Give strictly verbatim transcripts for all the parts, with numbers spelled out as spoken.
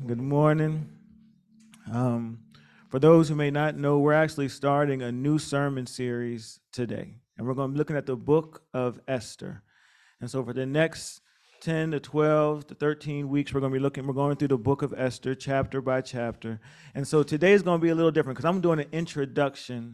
Good morning. Um, for those who may not know, we're actually starting a new sermon series today, and we're going to be looking at the book of Esther. And so for the next ten to twelve to thirteen weeks, we're going to be looking, we're going through the book of Esther chapter by chapter. And so today is going to be a little different because I'm doing an introduction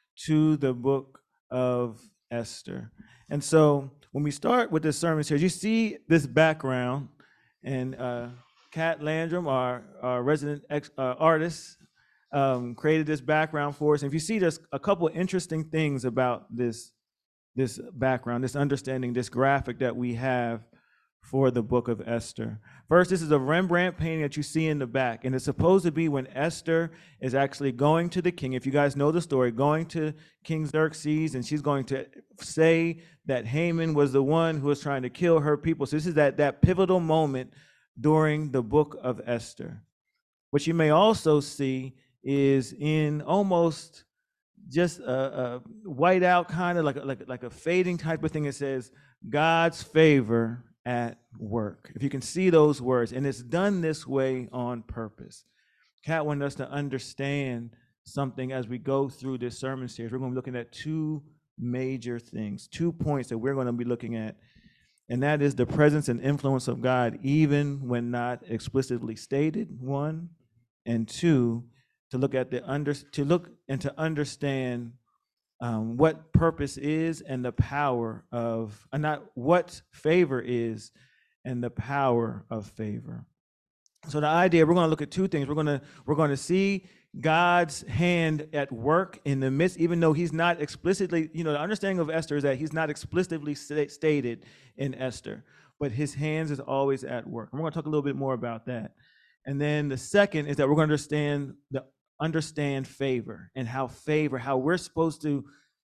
to the book of Esther. And so when we start with this sermon series, you see this background, and uh, Kat Landrum, our, our resident ex, uh, artist, um, created this background for us. And if you see, there's a couple of interesting things about this, this background, this understanding, this graphic that we have for the book of Esther. First, this is a Rembrandt painting that you see in the back, and it's supposed to be when Esther is actually going to the king. If you guys know the story, going to King Xerxes, and she's going to say that Haman was the one who was trying to kill her people. So this is that, that pivotal moment during the book of Esther. What you may also see is in almost just a, a white out kind of like a, like, like a fading type of thing. It says, God's favor at work. If you can see those words, and it's done this way on purpose. Kat wanted us to understand something as we go through this sermon series. We're going to be looking at two major things, two points that we're going to be looking at, and that is the presence and influence of God, even when not explicitly stated, one, and two, to look at the under, to look and to understand um, what purpose is and the power of, uh, not what favor is and the power of favor. So the idea, we're going to look at two things. We're going to we're going to see God's hand at work in the midst, even though he's not explicitly, you know, the understanding of Esther is that he's not explicitly st- stated in Esther, but his hands is always at work. And we're going to talk a little bit more about that. And then the second is that we're going to understand the understand favor and how favor, how we're supposed to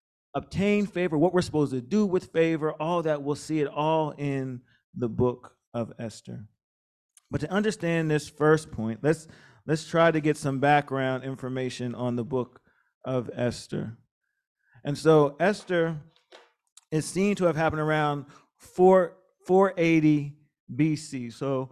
obtain favor, what we're supposed to do with favor, all that. We'll see it all in the book of Esther. But to understand this first point, let's let's try to get some background information on the book of Esther. And so Esther is seen to have happened around four eighty B C. So,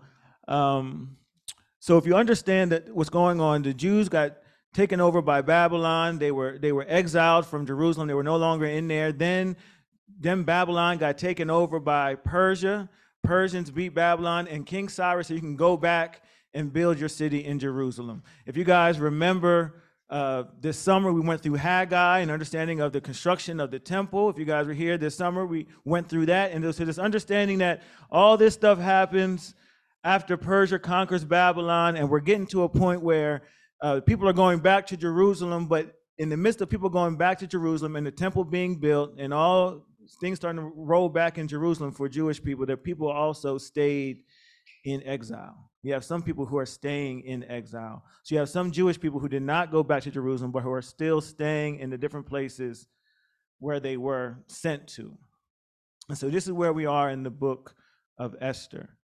um, so if you understand that what's going on, the Jews got taken over by Babylon. They were they were exiled from Jerusalem. They were no longer in there. Then, then Babylon got taken over by Persia. Persians beat Babylon, and King Cyrus said, you can go back and build your city in Jerusalem. If you guys remember, uh, this summer we went through Haggai and understanding of the construction of the temple. If you guys were here this summer, we went through that. And so this understanding that all this stuff happens after Persia conquers Babylon, and we're getting to a point where uh, people are going back to Jerusalem, but in the midst of people going back to Jerusalem and the temple being built and all things starting to roll back in Jerusalem for Jewish people, that people also stayed in exile. You have some people who are staying in exile. So you have some Jewish people who did not go back to Jerusalem, but who are still staying in the different places where they were sent to. And so this is where we are in the book of Esther.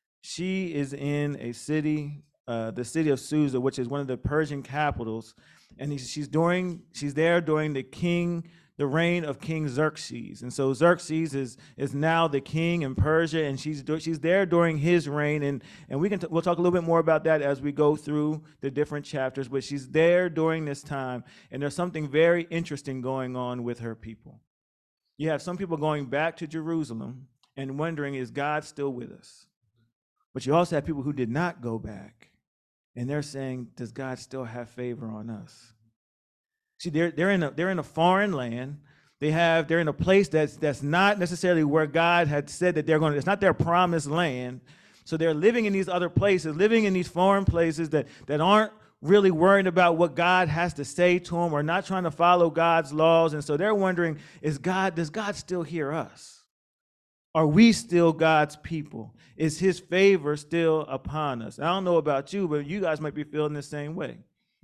She is in a city, uh, the city of Susa, which is one of the Persian capitals. And she's during, she's there during the king the reign of King Xerxes. And so Xerxes is is now the king in Persia, and she's she's there during his reign, and and we can t- we'll talk a little bit more about that as we go through the different chapters, but she's there during this time, and there's something very interesting going on with her people. You have some people going back to Jerusalem and wondering, is God still with us? But you also have people who did not go back, and they're saying, does God still have favor on us? See, they're they're in a they're in a foreign land. They have they're in a place that's that's not necessarily where God had said that they're going to. It's not their promised land. So they're living in these other places, living in these foreign places that that aren't really worried about what God has to say to them, or not trying to follow God's laws. And so they're wondering, is God does God still hear us? Are we still God's people? Is his favor still upon us? I don't know about you, but you guys might be feeling the same way.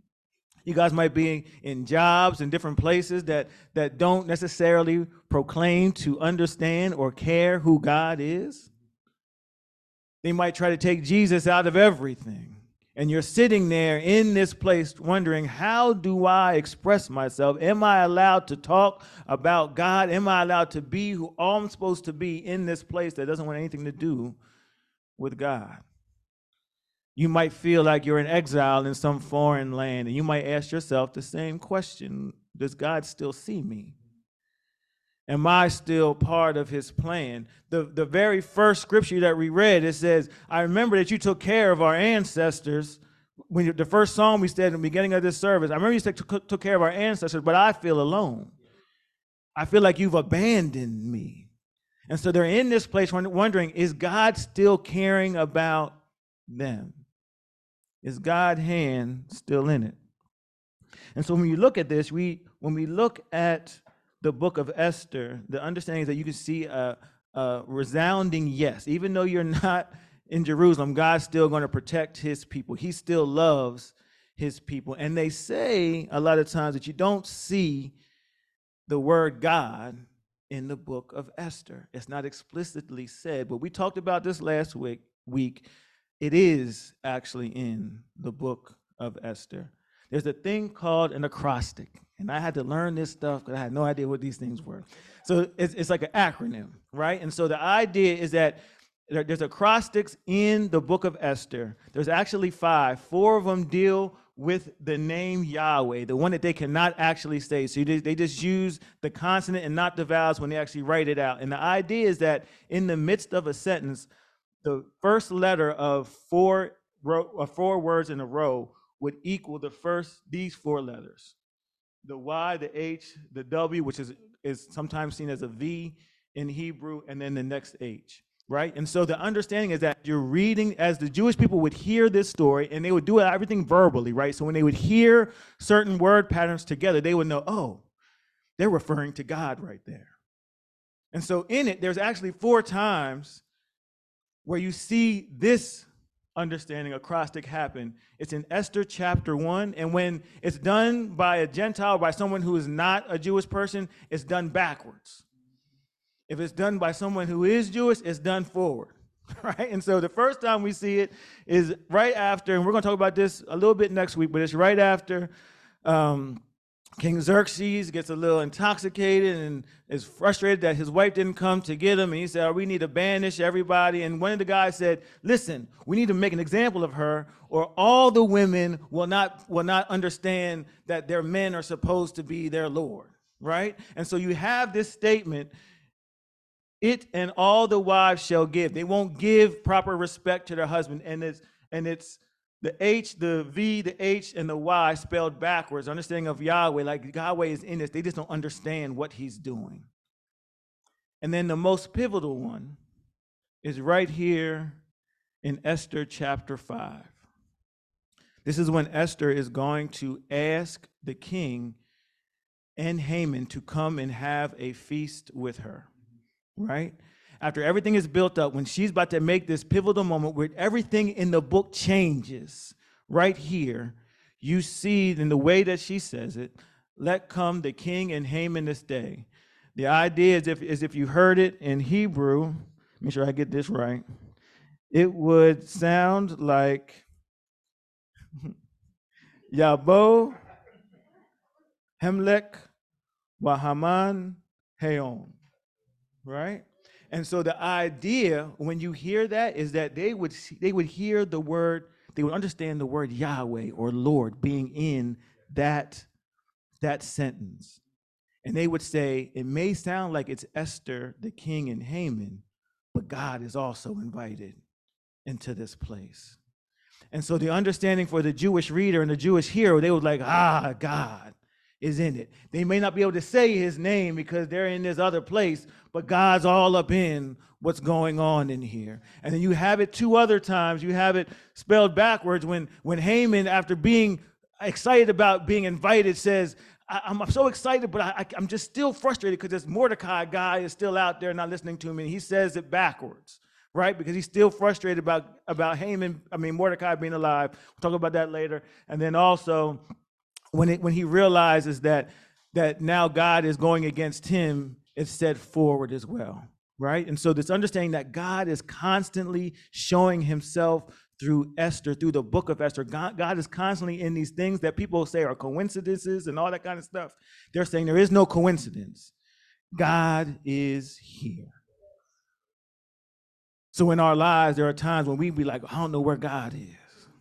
You guys might be in jobs in different places that, that don't necessarily proclaim to understand or care who God is. They might try to take Jesus out of everything. And you're sitting there in this place wondering, how do I express myself? Am I allowed to talk about God? Am I allowed to be who all I'm supposed to be in this place that doesn't want anything to do with God? You might feel like you're in exile in some foreign land, and you might ask yourself the same question: does God still see me? Am I still part of his plan? The, the very first scripture that we read, it says, I remember that you took care of our ancestors. When you, the first song we said in the beginning of this service, I remember you said took, took care of our ancestors, but I feel alone. I feel like you've abandoned me. And so they're in this place wondering, is God still caring about them? Is God's hand still in it? And so when you look at this, we when we look at the book of Esther, the understanding is that you can see a, a resounding yes. Even though you're not in Jerusalem, God's still going to protect his people. He still loves his people. And they say a lot of times that you don't see the word God in the book of Esther. It's not explicitly said, but we talked about this last week. week. It is actually in the book of Esther. There's a thing called an acrostic. And I had to learn this stuff because I had no idea what these things were. So it's, it's like an acronym, right? And so the idea is that there, there's acrostics in the book of Esther. There's actually five. Four of them deal with the name Yahweh, the one that they cannot actually say. So they, they just use the consonant and not the vowels when they actually write it out. And the idea is that in the midst of a sentence, the first letter of four, row, uh, four words in a row would equal the first, these four letters. The Y, the H, the W, which is, is sometimes seen as a V in Hebrew, and then the next H, right? And so the understanding is that you're reading, as the Jewish people would hear this story, and they would do everything verbally, right? So when they would hear certain word patterns together, they would know, oh, they're referring to God right there. And so in it, there's actually four times where you see this understanding acrostic happen. It's in Esther chapter one, and when it's done by a Gentile, by someone who is not a Jewish person, it's done backwards. If it's done by someone who is Jewish, it's done forward, right? And so the first time we see it is right after, and we're going to talk about this a little bit next week, but it's right after um, King Xerxes gets a little intoxicated and is frustrated that his wife didn't come to get him. And he said, oh, we need to banish everybody. And one of the guys said, listen, we need to make an example of her, or all the women will not, will not understand that their men are supposed to be their Lord, right? And so you have this statement, it and all the wives shall give. They won't give proper respect to their husband. And it's, and it's, the H, the V, the H, and the Y spelled backwards, understanding of Yahweh, like Yahweh is in this. They just don't understand what he's doing. And then the most pivotal one is right here in Esther chapter five. This is when Esther is going to ask the king and Haman to come and have a feast with her, right? After everything is built up, when she's about to make this pivotal moment where everything in the book changes, right here, you see in the way that she says it, let come the king and Haman this day. The idea is if, is if you heard it in Hebrew, make sure I get this right, it would sound like Yabo, Hemlek, Wahaman, Heon, right? And so the idea, when you hear that, is that they would see, they would hear the word, they would understand the word Yahweh or Lord being in that, that sentence. And they would say, it may sound like it's Esther, the king, and Haman, but God is also invited into this place. And so the understanding for the Jewish reader and the Jewish hearer, they would like, ah, God is in it. They may not be able to say his name because they're in this other place, but God's all up in what's going on in here. And then you have it two other times. You have it spelled backwards when, when Haman, after being excited about being invited, says, I, I'm so excited, but I, I, I'm just still frustrated because this Mordecai guy is still out there not listening to me. And he says it backwards, right? Because he's still frustrated about, about Haman, I mean, Mordecai being alive. We'll talk about that later. And then also, when it, when he realizes that, that now God is going against him, it's said forward as well, right? And so this understanding that God is constantly showing himself through Esther, through the book of Esther. God, God is constantly in these things that people say are coincidences and all that kind of stuff. They're saying there is no coincidence. God is here. So in our lives, there are times when we be like, I don't know where God is.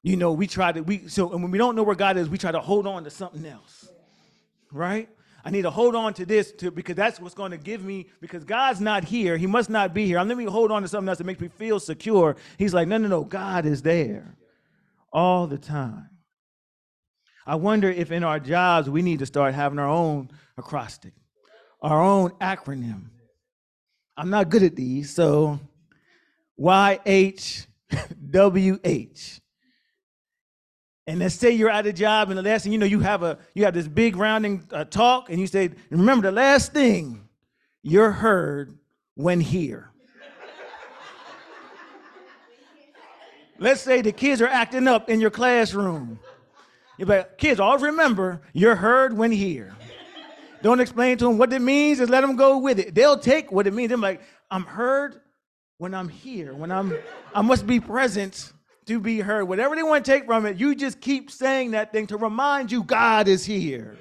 You know, we try to, we, so, and when we don't know where God is, we try to hold on to something else, right? I need to hold on to this to, because that's what's going to give me, because God's not here. He must not be here. I'm let me hold on to something else that makes me feel secure. He's like, no, no, no, God is there all the time. I wonder if in our jobs, we need to start having our own acrostic, our own acronym. I'm not good at these, so Y H W H. And let's say you're at a job, and the last thing you know, you have a you have this big rounding uh, talk, and you say, remember the last thing you're heard when here. Let's say the kids are acting up in your classroom. You're like, kids, always remember, you're heard when here. Don't explain to them what it means, just let them go with it. They'll take what it means. They're like, I'm heard when I'm here, when I'm, I must be present to be heard. Whatever they want to take from it, you just keep saying that thing to remind you God is here.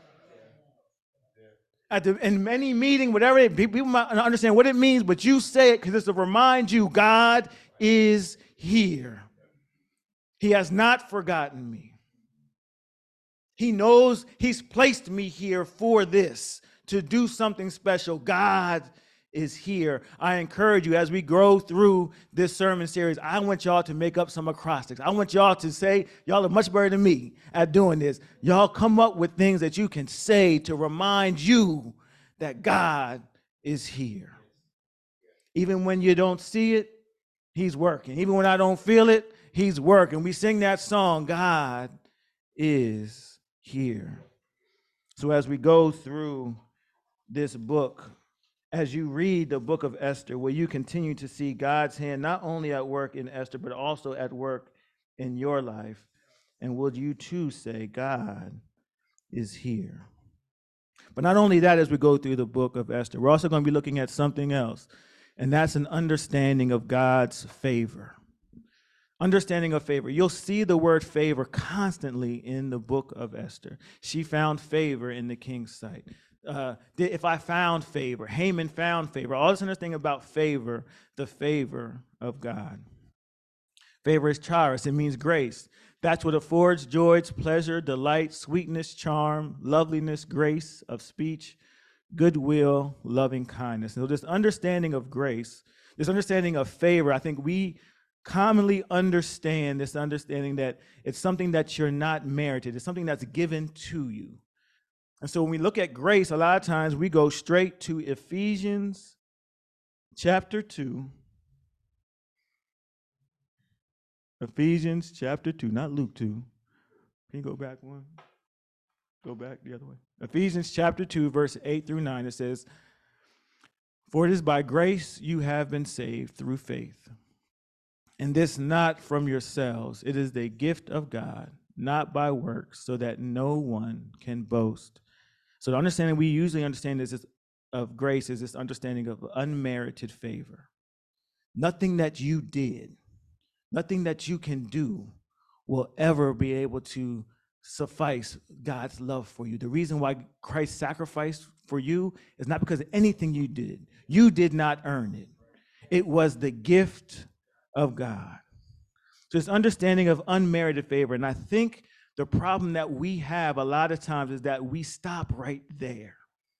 At the, in any meeting, whatever, it, people might not understand what it means, but you say it because it's to remind you God is here. He has not forgotten me. He knows he's placed me here for this, to do something special. God is here. I encourage you as we grow through this sermon series, I want y'all to make up some acrostics. I want y'all to say, y'all are much better than me at doing this. Y'all come up with things that you can say to remind you that God is here. Even when you don't see it, he's working. Even when I don't feel it, he's working. We sing that song, God is here. So as we go through this book, as you read the book of Esther, will you continue to see God's hand not only at work in Esther, but also at work in your life? And will you too say, God is here? But not only that, as we go through the book of Esther, we're also going to be looking at something else, and that's an understanding of God's favor. Understanding of favor. You'll see the word favor constantly in the book of Esther. She found favor in the king's sight. Uh, if I found favor, Haman found favor. All this understanding about favor, the favor of God. Favor is charis. It means grace. That's what affords joy, pleasure, delight, sweetness, charm, loveliness, grace of speech, goodwill, loving kindness. So this understanding of grace, this understanding of favor, I think we commonly understand this understanding that it's something that you're not merited. It's something that's given to you. And so when we look at grace, a lot of times we go straight to Ephesians chapter two. Ephesians chapter two, not Luke two. Can you go back one? Go back the other way. Ephesians chapter two, verse eight through nine, it says, "For it is by grace you have been saved through faith. And this not from yourselves, it is the gift of God, not by works, so that no one can boast." So the understanding we usually understand is this of grace is this understanding of unmerited favor. Nothing that you did, nothing that you can do will ever be able to suffice God's love for you. The reason why Christ sacrificed for you is not because of anything you did. You did not earn it. It was the gift of God. So this understanding of unmerited favor, and I think the problem that we have a lot of times is that we stop right there.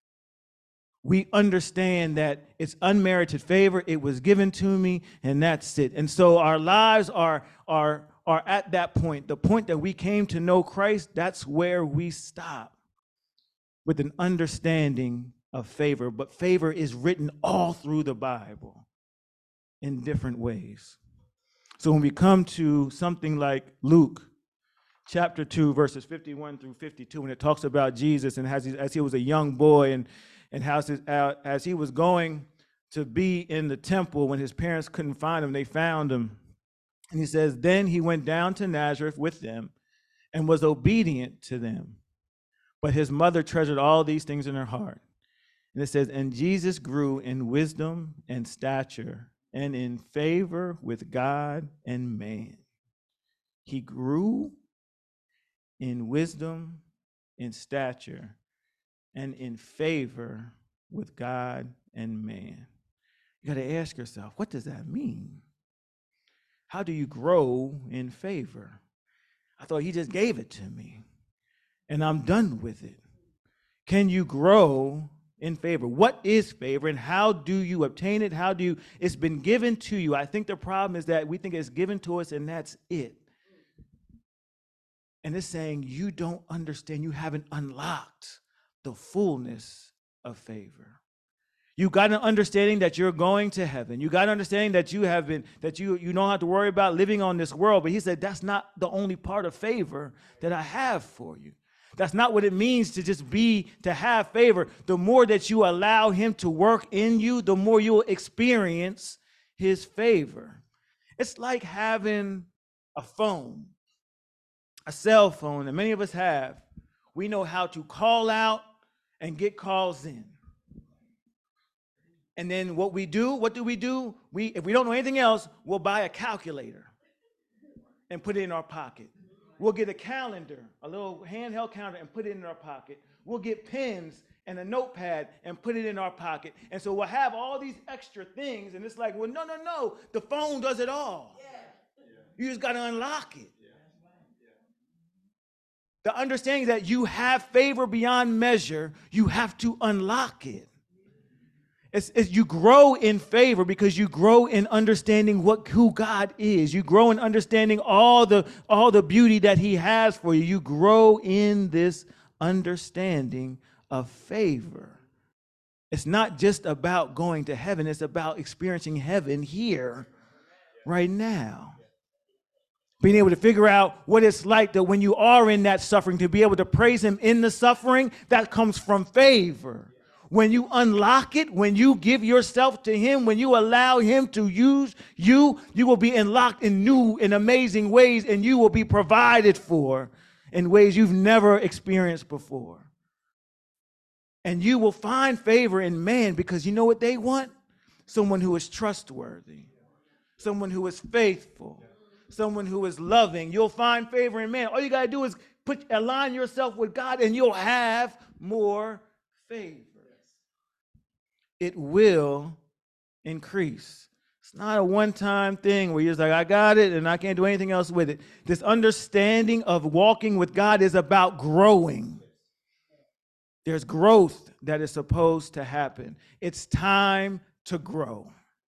We understand that it's unmerited favor, it was given to me, and that's it. And so our lives are, are, are at that point, the point that we came to know Christ, that's where we stop with an understanding of favor. But favor is written all through the Bible in different ways. So when we come to something like Luke chapter two, verses fifty-one through fifty-two, when it talks about Jesus and as he, as he was a young boy and, and how his, uh, as he was going to be in the temple when his parents couldn't find him, they found him. And he says, then he went down to Nazareth with them and was obedient to them. But his mother treasured all these things in her heart. And it says, and Jesus grew in wisdom and stature and in favor with God and man. He grew in wisdom, in stature, and in favor with God and man. You got to ask yourself, what does that mean? How do you grow in favor? I thought he just gave it to me and I'm done with it. Can you grow in favor? What is favor and how do you obtain it? How do you, it's been given to you. I think the problem is that we think it's given to us and that's it. And it's saying you don't understand, you haven't unlocked the fullness of favor. You got an understanding that you're going to heaven. You got an understanding that you have been, that you, you don't have to worry about living on this world. But he said, that's not the only part of favor that I have for you. That's not what it means to just be, to have favor. The more that you allow him to work in you, the more you'll experience his favor. It's like having a phone, a cell phone that many of us have. We know how to call out and get calls in. And then what we do, what do we do? We, if we don't know anything else, we'll buy a calculator and put it in our pocket. We'll get a calendar, a little handheld calendar, and put it in our pocket. We'll get pens and a notepad and put it in our pocket. And so we'll have all these extra things, and it's like, well, no, no, no. The phone does it all. Yeah. You just got to unlock it. Yeah. The understanding that you have favor beyond measure, you have to unlock it. It's, it's, you grow in favor because you grow in understanding what who God is. You grow in understanding all the all the beauty that he has for you. You grow in this understanding of favor. It's not just about going to heaven. It's about experiencing heaven here, right now. Being able to figure out what it's like that when you are in that suffering, to be able to praise him in the suffering, that comes from favor. When you unlock it, when you give yourself to him, when you allow him to use you, you will be unlocked in new and amazing ways, and you will be provided for in ways you've never experienced before. And you will find favor in man because you know what they want? Someone who is trustworthy, someone who is faithful, someone who is loving. You'll find favor in man. All you got to do is put align yourself with God and you'll have more favor. It will increase. It's not a one-time thing where you're just like, I got it and I can't do anything else with it. This understanding of walking with God is about growing. There's growth that is supposed to happen. It's time to grow.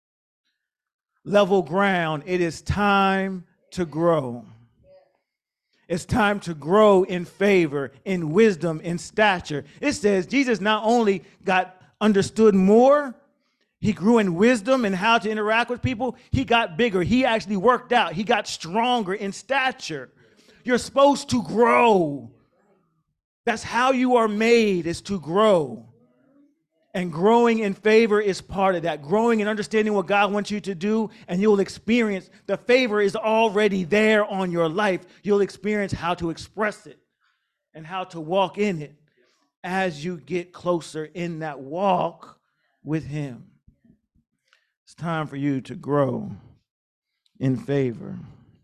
Level ground, it is time to grow. It's time to grow in favor, in wisdom, in stature. It says Jesus not only got understood more, he grew in wisdom and how to interact with people. He got bigger. He actually worked out. He got stronger in stature. You're supposed to grow. That's how you are made, is to grow. And growing in favor is part of that. Growing and understanding what God wants you to do, and you'll experience the favor is already there on your life. You'll experience how to express it and how to walk in it as you get closer in that walk with him. It's time for you to grow in favor.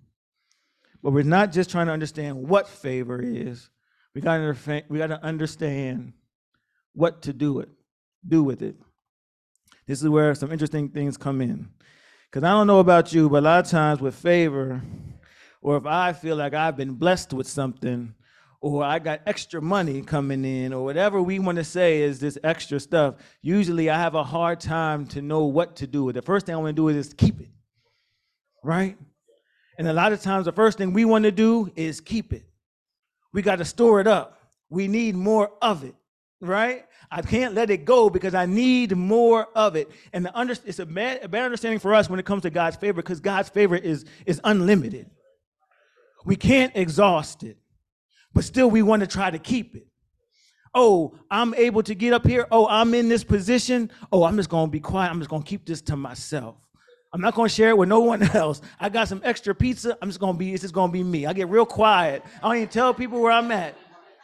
But we're not just trying to understand what favor is. We got to we got to understand what to do it, do with it. This is where some interesting things come in. Because I don't know about you, but a lot of times with favor, or if I feel like I've been blessed with something, or I got extra money coming in, or whatever we want to say is this extra stuff, usually I have a hard time to know what to do with it. The first thing I want to do is keep it, right? And a lot of times the first thing we want to do is keep it. We got to store it up. We need more of it, right? I can't let it go because I need more of it. And the under, it's a, bad, a better understanding for us when it comes to God's favor, because God's favor is, is unlimited. We can't exhaust it. But still, we want to try to keep it. Oh, I'm able to get up here. Oh, I'm in this position. Oh, I'm just going to be quiet. I'm just going to keep this to myself. I'm not going to share it with no one else. I got some extra pizza. I'm just going to be, it's just going to be me. I get real quiet. I don't even tell people where I'm at.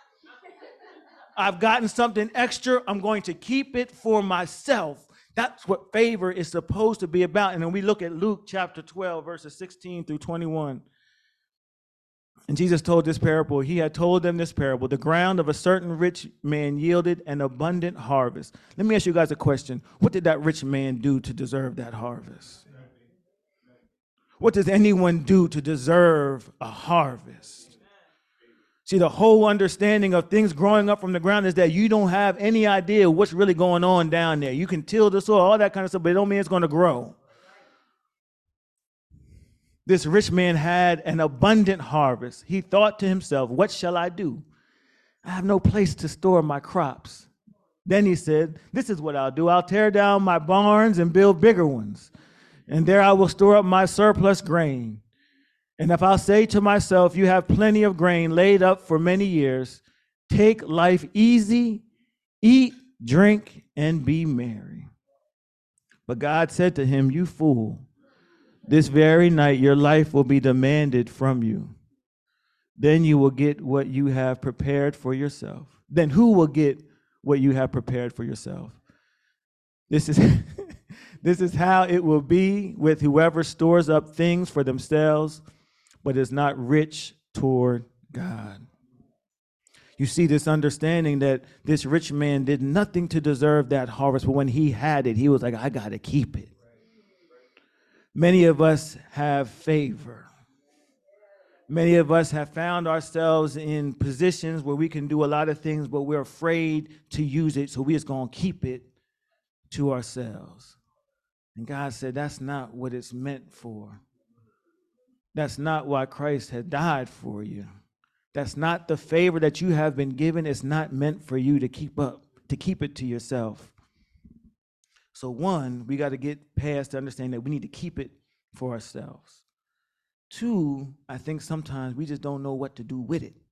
I've gotten something extra. I'm going to keep it for myself. That's what favor is supposed to be about. And then we look at Luke chapter twelve, verses sixteen through twenty-one. And Jesus told this parable. He had told them this parable. The ground of a certain rich man yielded an abundant harvest. Let me ask you guys a question. What did that rich man do to deserve that harvest? What does anyone do to deserve a harvest? See, the whole understanding of things growing up from the ground is that you don't have any idea what's really going on down there. You can till the soil, all that kind of stuff, but it don't mean it's going to grow. This rich man had an abundant harvest. He thought to himself, what shall I do? I have no place to store my crops. Then he said, this is what I'll do. I'll tear down my barns and build bigger ones, and there I will store up my surplus grain. And if I'll say to myself, you have plenty of grain laid up for many years, take life easy, eat, drink, and be merry. But God said to him, you fool, this very night your life will be demanded from you. Then you will get what you have prepared for yourself. Then who will get what you have prepared for yourself? This is, this is how it will be with whoever stores up things for themselves, but is not rich toward God. You see this understanding that this rich man did nothing to deserve that harvest, but when he had it, he was like, I got to keep it. Many of us have favor. Many of us have found ourselves in positions where we can do a lot of things, but we're afraid to use it, so we're just going to keep it to ourselves. And God said, that's not what it's meant for. That's not why Christ had died for you. That's not the favor that you have been given. It's not meant for you to keep up, to keep it to yourself. So one, we got to get past to understand that we need to keep it for ourselves. Two, I think sometimes we just don't know what to do with it.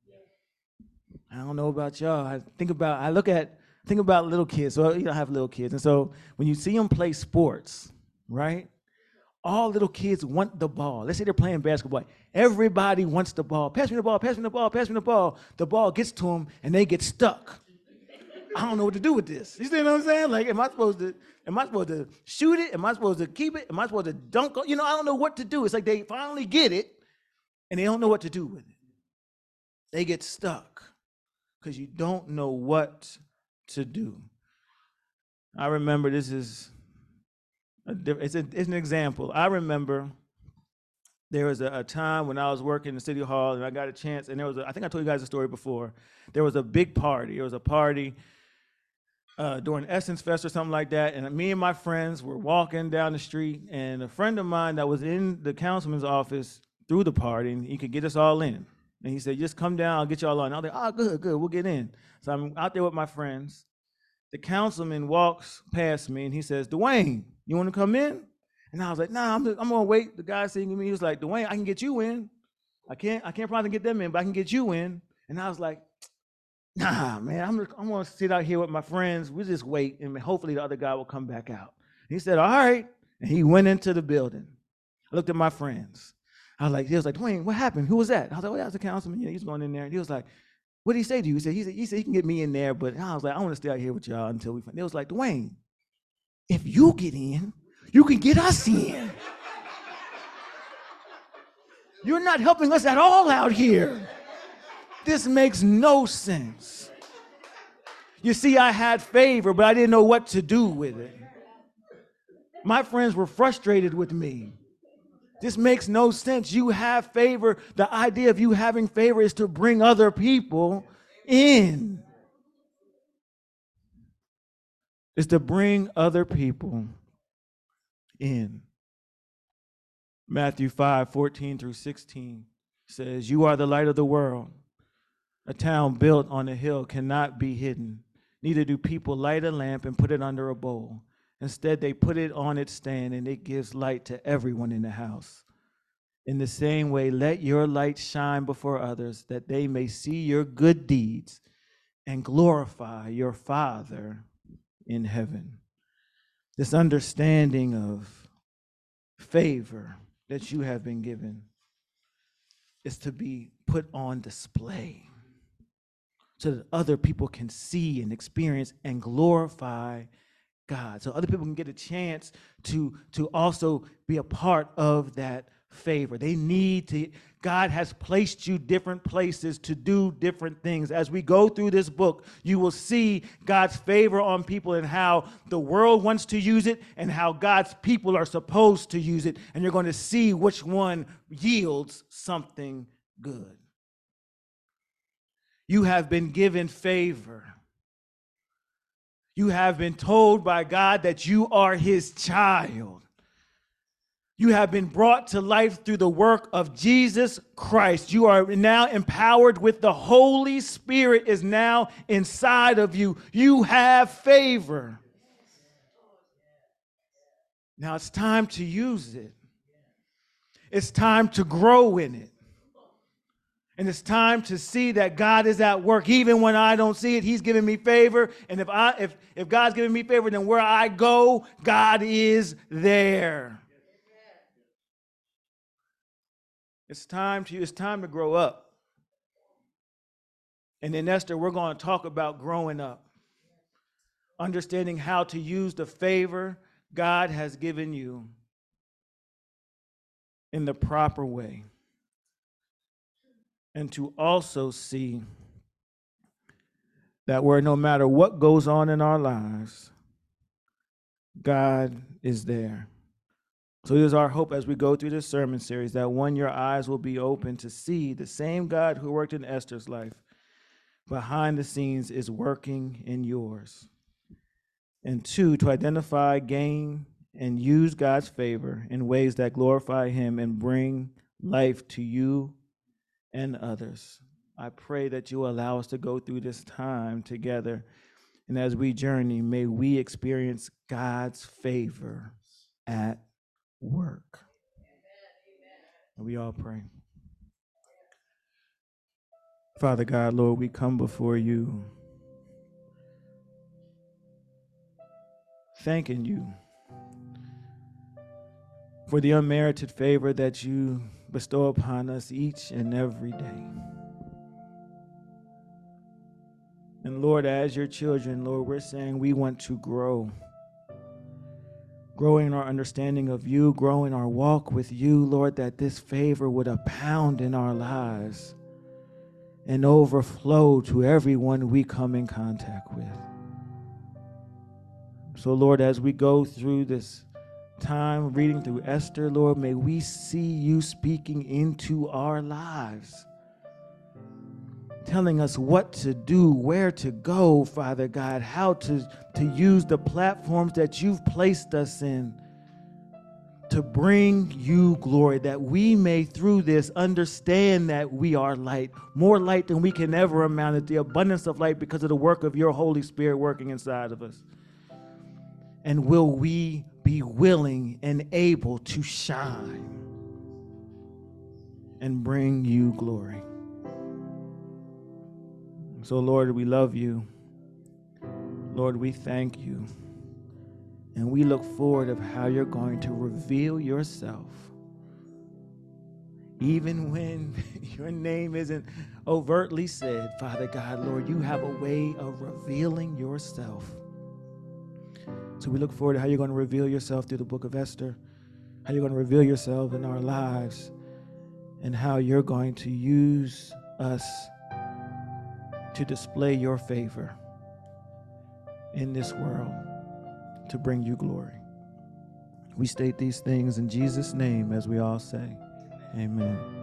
I don't know about y'all. I think about, I look at, think about little kids. So you know, I have little kids. And so when you see them play sports, right? All little kids want the ball. Let's say they're playing basketball. Everybody wants the ball. Pass me the ball, pass me the ball, pass me the ball. The ball gets to them and they get stuck. I don't know what to do with this. You see what I'm saying? Like, am I supposed to, am I supposed to shoot it? Am I supposed to keep it? Am I supposed to dunk? You know, I don't know what to do. It's like they finally get it and they don't know what to do with it. They get stuck because you don't know what to do. I remember this is, a, it's, a, it's an example. I remember there was a, a time when I was working in the City Hall and I got a chance, and there was a, I think I told you guys a story before. There was a big party. There was a party uh, during Essence Fest or something like that, and me and my friends were walking down the street, and a friend of mine that was in the councilman's office threw the party, and he could get us all in. And he said, just come down, I'll get you all on. I was like, oh, good, good, we'll get in. So I'm out there with my friends. The councilman walks past me, and he says, Dwayne, you want to come in? And I was like, nah, I'm, just, I'm gonna wait. The guy singing to me, he was like, Dwayne, I can get you in. I can't, I can't probably get them in, but I can get you in. And I was like, nah, man, I'm, I'm gonna sit out here with my friends. We'll just wait, and hopefully the other guy will come back out. And he said, all right. And he went into the building. I looked at my friends. I was like, he was like, Dwayne, what happened? Who was that? I was like, oh, that was the councilman. Yeah, he's going in there. And he was like, what did he say to you? He said, he said, he said he can get me in there, but I was like, I want to stay out here with y'all until we find. It was like, Dwayne, if you get in, you can get us in. You're not helping us at all out here. This makes no sense. You see, I had favor, but I didn't know what to do with it. My friends were frustrated with me. This makes no sense. You have favor. The idea of you having favor is to bring other people in. Is to bring other people in. Matthew five, fourteen through sixteen says, you are the light of the world. A town built on a hill cannot be hidden. Neither do people light a lamp and put it under a bowl. Instead, they put it on its stand, and it gives light to everyone in the house. In the same way, let your light shine before others, that they may see your good deeds and glorify your Father in heaven. This understanding of favor that you have been given is to be put on display so that other people can see and experience and glorify God. So other people can get a chance to, to also be a part of that favor. They need to, God has placed you different places to do different things. As we go through this book, you will see God's favor on people and how the world wants to use it and how God's people are supposed to use it. And you're going to see which one yields something good. You have been given favor. You have been told by God that you are his child. You have been brought to life through the work of Jesus Christ. You are now empowered with the Holy Spirit is now inside of you. You have favor. Now it's time to use it. It's time to grow in it. And it's time to see that God is at work. Even when I don't see it, he's giving me favor. And if I if, if God's giving me favor, then where I go, God is there. It's time to it's time to grow up. And in Esther, we're going to talk about growing up. Understanding how to use the favor God has given you in the proper way. And to also see that where no matter what goes on in our lives, God is there. So it is our hope as we go through this sermon series that one, your eyes will be open to see the same God who worked in Esther's life behind the scenes is working in yours. And two, to identify, gain, and use God's favor in ways that glorify him and bring life to you and others. I pray that you allow us to go through this time together. And as we journey, may we experience God's favor at work. And we all pray. Father God, Lord, we come before you, thanking you for the unmerited favor that you bestow upon us each and every day. And Lord, as your children, Lord, we're saying we want to grow. Growing in our understanding of you, growing our walk with you, Lord, that this favor would abound in our lives and overflow to everyone we come in contact with. So, Lord, as we go through this time reading through Esther, Lord, may we see you speaking into our lives, telling us what to do, where to go, Father God, how to, to use the platforms that you've placed us in to bring you glory, that we may through this understand that we are light, more light than we can ever amount it, the abundance of light because of the work of your Holy Spirit working inside of us. And will we be willing and able to shine and bring you glory? So, Lord, we love you. Lord, we thank you. And we look forward of how you're going to reveal yourself. Even when your name isn't overtly said, Father God, Lord, you have a way of revealing yourself. So we look forward to how you're going to reveal yourself through the book of Esther, how you're going to reveal yourself in our lives, and how you're going to use us to display your favor in this world to bring you glory. We state these things in Jesus' name as we all say, amen.